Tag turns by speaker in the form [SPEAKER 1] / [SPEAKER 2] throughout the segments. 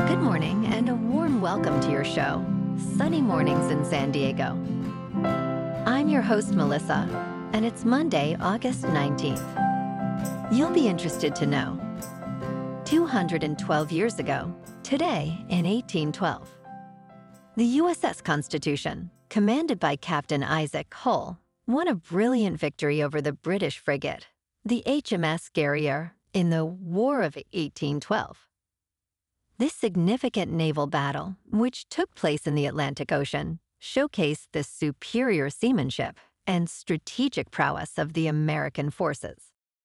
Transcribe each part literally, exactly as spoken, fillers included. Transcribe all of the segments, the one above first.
[SPEAKER 1] Good morning and a warm welcome to your show, Sunny Mornings in San Diego. I'm your host, Melissa, and it's Monday, August nineteenth. You'll be interested to know, two hundred twelve years ago, today in eighteen twelve, the U S S Constitution, commanded by Captain Isaac Hull, won a brilliant victory over the British frigate, the H M S Guerriere, in the War of eighteen twelve. This significant naval battle, which took place in the Atlantic Ocean, showcased the superior seamanship and strategic prowess of the American forces.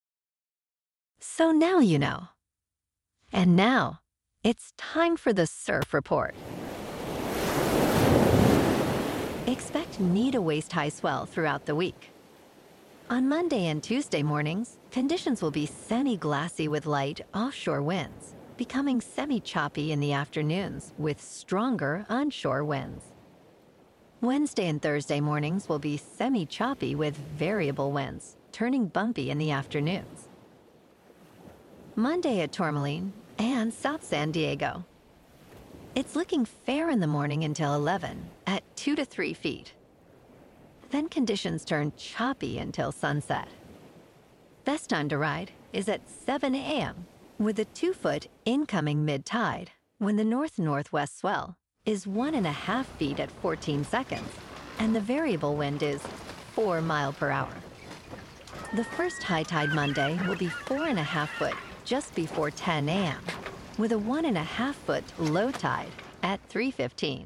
[SPEAKER 1] So now you know. And now, it's time for the Surf Report. Expect knee to waist-high swell throughout the week. On Monday and Tuesday mornings, conditions will be semi-glassy with light offshore winds, becoming semi-choppy in the afternoons with stronger onshore winds. Wednesday and Thursday mornings will be semi-choppy with variable winds, turning bumpy in the afternoons. Monday at Tourmaline and South San Diego. It's looking fair in the morning until eleven at two to three feet. Then conditions turn choppy until sunset. Best time to ride is at seven a.m. with a two-foot incoming mid-tide when the north-northwest swell is one and a half feet at fourteen seconds, and the variable wind is four mile per hour. The first high tide Monday will be four and a half foot just before ten a.m. with a one and a half foot low tide at three fifteen.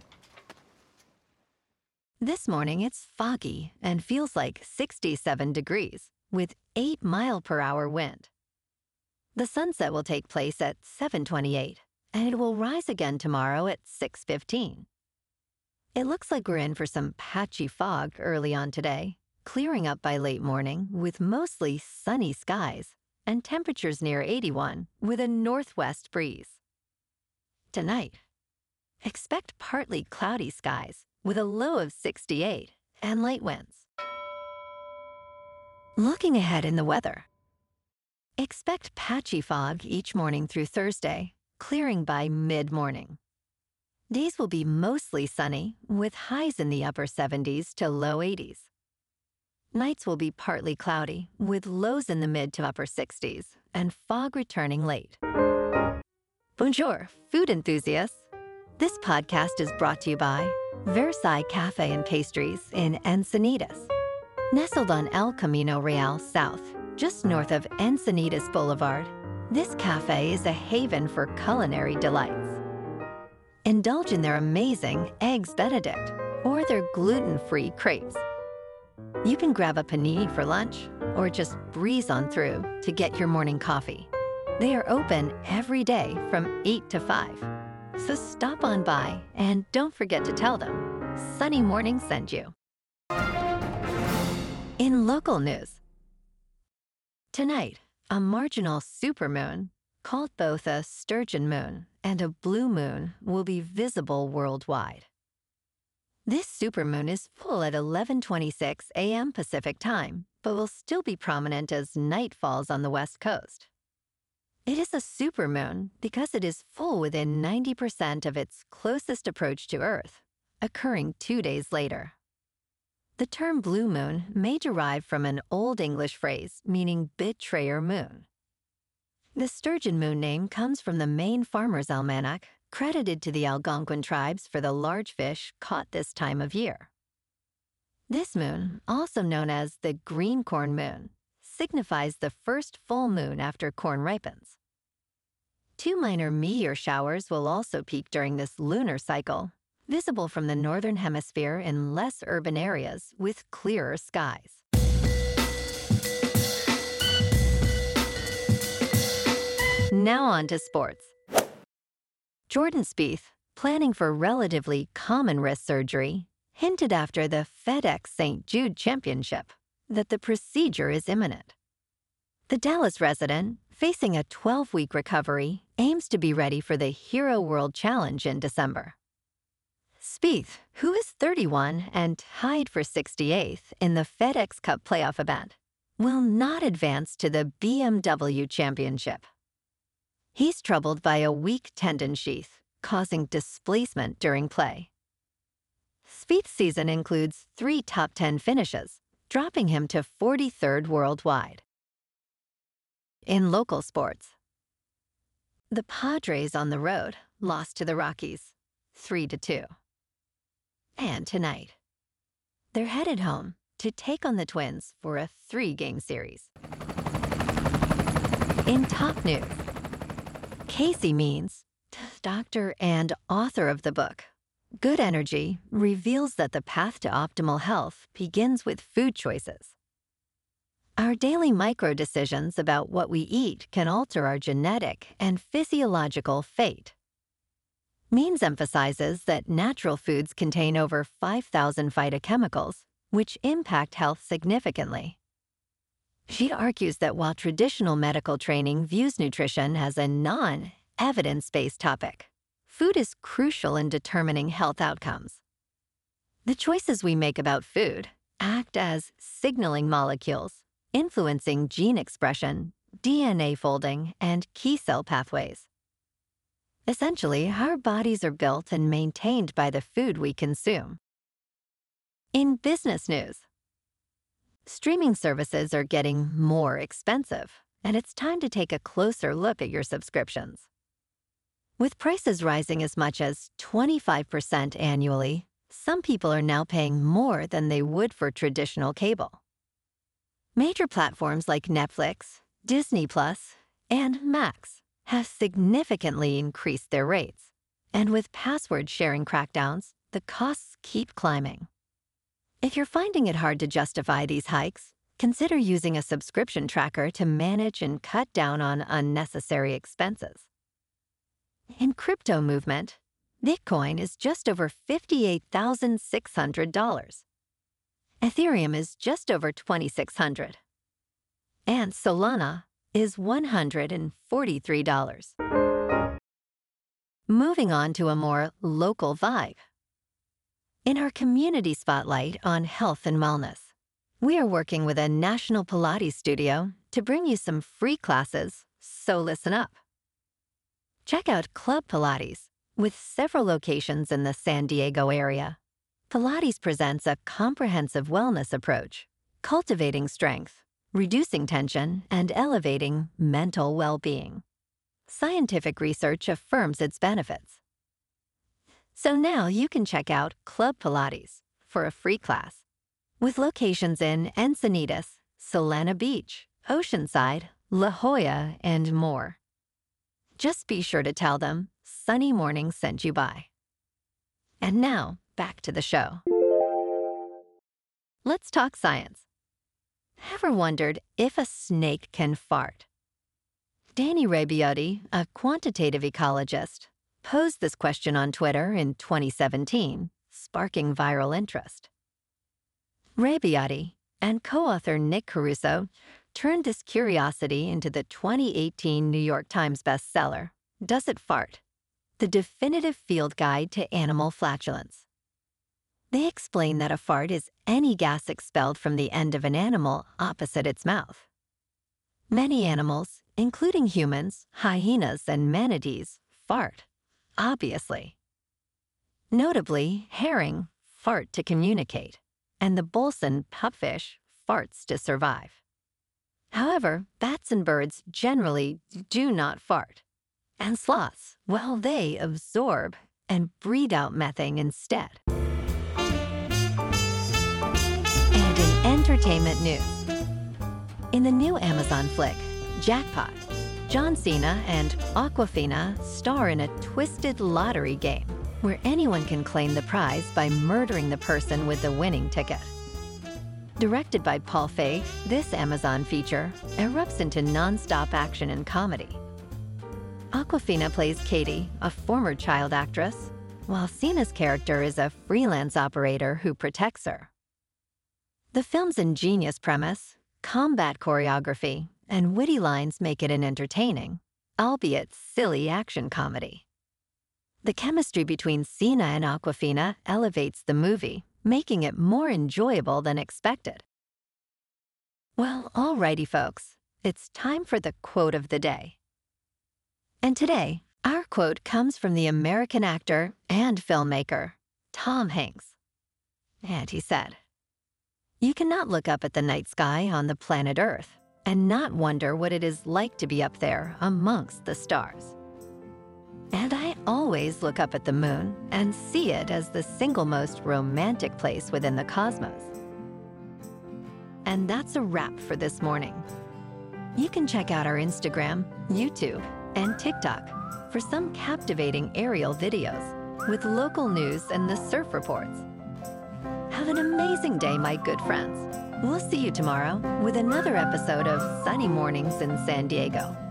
[SPEAKER 1] This morning it's foggy and feels like sixty-seven degrees with eight mile per hour wind. The sunset will take place at seven twenty-eight, and it will rise again tomorrow at six fifteen. It looks like we're in for some patchy fog early on today, clearing up by late morning with mostly sunny skies and temperatures near eighty-one with a northwest breeze. Tonight, expect partly cloudy skies with a low of sixty-eight and light winds. Looking ahead in the weather, expect patchy fog each morning through Thursday, clearing by mid-morning. Days will be mostly sunny, with highs in the upper seventies to low eighties. Nights will be partly cloudy, with lows in the mid to upper sixties, and fog returning late. Bonjour, food enthusiasts. This podcast is brought to you by Versailles Cafe and Pastries in Encinitas. Nestled on El Camino Real South, just north of Encinitas Boulevard, this cafe is a haven for culinary delights. Indulge in their amazing Eggs Benedict or their gluten-free crepes. You can grab a panini for lunch or just breeze on through to get your morning coffee. They are open every day from eight to five. So stop on by and don't forget to tell them Sunny Morning sent you. In local news, tonight, a marginal supermoon, called both a sturgeon moon and a blue moon, will be visible worldwide. This supermoon is full at eleven twenty-six a.m. Pacific time, but will still be prominent as night falls on the West Coast. It is a supermoon because it is full within ninety percent of its closest approach to Earth, occurring two days later. The term blue moon may derive from an Old English phrase meaning betrayer moon. The sturgeon moon name comes from the Maine Farmer's Almanac, credited to the Algonquin tribes for the large fish caught this time of year. This moon, also known as the green corn moon, signifies the first full moon after corn ripens. Two minor meteor showers will also peak during this lunar cycle, visible from the northern hemisphere in less urban areas with clearer skies. Now on to sports. Jordan Spieth, planning for relatively common wrist surgery, hinted after the FedEx Saint Jude Championship that the procedure is imminent. The Dallas resident, facing a twelve-week recovery, aims to be ready for the Hero World Challenge in December. Spieth, who is thirty-one and tied for sixty-eighth in the FedEx Cup playoff event, will not advance to the B M W Championship. He's troubled by a weak tendon sheath, causing displacement during play. Spieth's season includes three top ten finishes, dropping him to forty-third worldwide. In local sports, the Padres on the road lost to the Rockies, three to two. And tonight, they're headed home to take on the Twins for a three-game series. In top news, Casey Means, doctor and author of the book, Good Energy, reveals that the path to optimal health begins with food choices. Our daily micro-decisions about what we eat can alter our genetic and physiological fate. Means emphasizes that natural foods contain over five thousand phytochemicals, which impact health significantly. She argues that while traditional medical training views nutrition as a non-evidence-based topic, food is crucial in determining health outcomes. The choices we make about food act as signaling molecules, influencing gene expression, D N A folding, and key cell pathways. Essentially, our bodies are built and maintained by the food we consume. In business news, streaming services are getting more expensive, and it's time to take a closer look at your subscriptions. With prices rising as much as twenty-five percent annually, some people are now paying more than they would for traditional cable. Major platforms like Netflix, Disney Plus, and Max have significantly increased their rates, and with password sharing crackdowns, the costs keep climbing. If you're finding it hard to justify these hikes, consider using a subscription tracker to manage and cut down on unnecessary expenses. In crypto movement, Bitcoin is just over fifty-eight thousand six hundred dollars. Ethereum is just over twenty-six hundred dollars. And Solana is one hundred forty-three dollars. Moving on to a more local vibe. In our community spotlight on health and wellness, we are working with a national Pilates studio to bring you some free classes, so listen up. Check out Club Pilates, with several locations in the San Diego area. Pilates presents a comprehensive wellness approach, cultivating strength, reducing tension, and elevating mental well-being. Scientific research affirms its benefits. So now you can check out Club Pilates for a free class, with locations in Encinitas, Solana Beach, Oceanside, La Jolla, and more. Just be sure to tell them Sunny Morning sent you by. And now, back to the show. Let's talk science. Ever wondered if a snake can fart? Danny Rabiotti, a quantitative ecologist, posed this question on Twitter in twenty seventeen, sparking viral interest. Rabiotti and co-author Nick Caruso turned this curiosity into the twenty eighteen New York Times bestseller, Does It Fart? The Definitive Field Guide to Animal Flatulence. They explain that a fart is any gas expelled from the end of an animal opposite its mouth. Many animals, including humans, hyenas, and manatees, fart, obviously. Notably, herring fart to communicate, and the Bolson pupfish farts to survive. However, bats and birds generally do not fart, and sloths, well, they absorb and breathe out methane instead. And in entertainment news, in the new Amazon flick, Jackpot, John Cena and Awkwafina star in a twisted lottery game where anyone can claim the prize by murdering the person with the winning ticket. Directed by Paul Feig, this Amazon feature erupts into non-stop action and comedy. Awkwafina plays Katie, a former child actress, while Cena's character is a freelance operator who protects her. The film's ingenious premise, combat choreography, and witty lines make it an entertaining, albeit silly action comedy. The chemistry between Cena and Awkwafina elevates the movie, making it more enjoyable than expected. Well, alrighty folks, it's time for the quote of the day. And today, Our quote comes from the American actor and filmmaker, Tom Hanks. And he said, "You cannot look up at the night sky on the planet Earth and not wonder what it is like to be up there amongst the stars." And I always look up at the moon and see it as the single most romantic place within the cosmos. And that's a wrap for this morning. You can check out our Instagram, YouTube, and TikTok for some captivating aerial videos with local news and the surf reports. Have an amazing day, my good friends. We'll see you tomorrow with another episode of Sunny Mornings in San Diego.